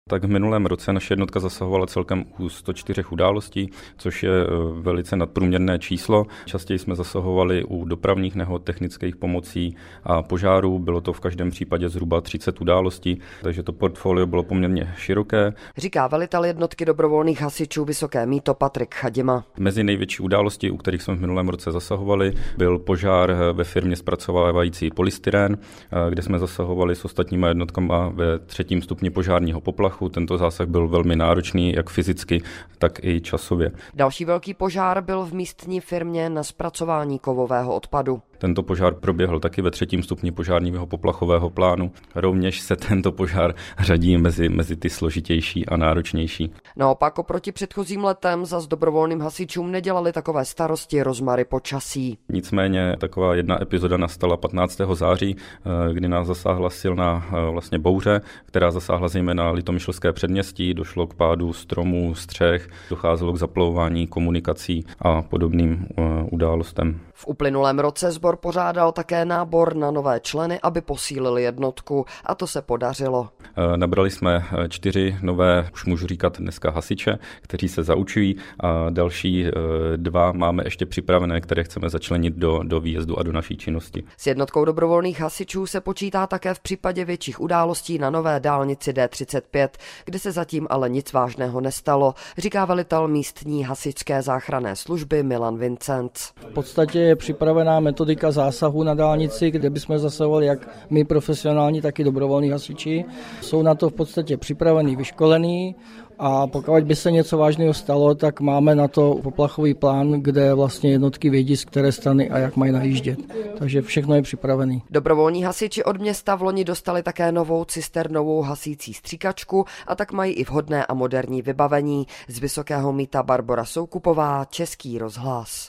Tak v minulém roce naše jednotka zasahovala celkem u 104 událostí, což je velice nadprůměrné číslo. Častěji jsme zasahovali u dopravních nehod, technických pomocí a požárů. Bylo to v každém případě zhruba 30 událostí, takže to portfolio bylo poměrně široké. Říká velitel jednotky dobrovolných hasičů Vysoké Mýto Patrik Chadima. Mezi největší události, u kterých jsme v minulém roce zasahovali, byl požár ve firmě zpracovávající polystyrén, kde jsme zasahovali s ostatními jednotkami ve 3. stupni požárního poplachu. Tento zásah byl velmi náročný, jak fyzicky, tak i časově. Další velký požár byl v místní firmě na zpracování kovového odpadu. Tento požár proběhl taky ve 3. stupni požárního poplachového plánu. Rovněž se tento požár řadí mezi ty složitější a náročnější. Naopak oproti předchozím letem zas dobrovolným hasičům nedělali takové starosti rozmary počasí. Nicméně taková jedna epizoda nastala 15. září, kdy nás zasáhla silná vlastně bouře, která zasáhla zejména Litomyšlské předměstí, došlo k pádu stromů, střech, docházelo k zaplavování komunikací a podobným událostem. V uplynulém roce sbor pořádal také nábor na nové členy, aby posílili jednotku, a to se podařilo. Nabrali jsme 4 nové, už můžu říkat dneska hasiče, kteří se zaučují, a další 2 máme ještě připravené, které chceme začlenit do výjezdu a do naší činnosti. S jednotkou dobrovolných hasičů se počítá také v případě větších událostí na nové dálnici D35, kde se zatím ale nic vážného nestalo, říká velitel místní hasičské záchranné služby Milan Vincent. V podstatě je připravená metodika zásahu na dálnici, kde bychom zasahovali jak my profesionální, tak i dobrovolní hasiči. Jsou na to v podstatě připravení, vyškolení, a pokud by se něco vážného stalo, tak máme na to poplachový plán, kde vlastně jednotky vědí, z které strany a jak mají najíždět. Takže všechno je připravené. Dobrovolní hasiči od města v loni dostali také novou cisternovou hasící stříkačku, a tak mají i vhodné a moderní vybavení. Z Vysokého Mýta Barbora Soukupová, Český rozhlas.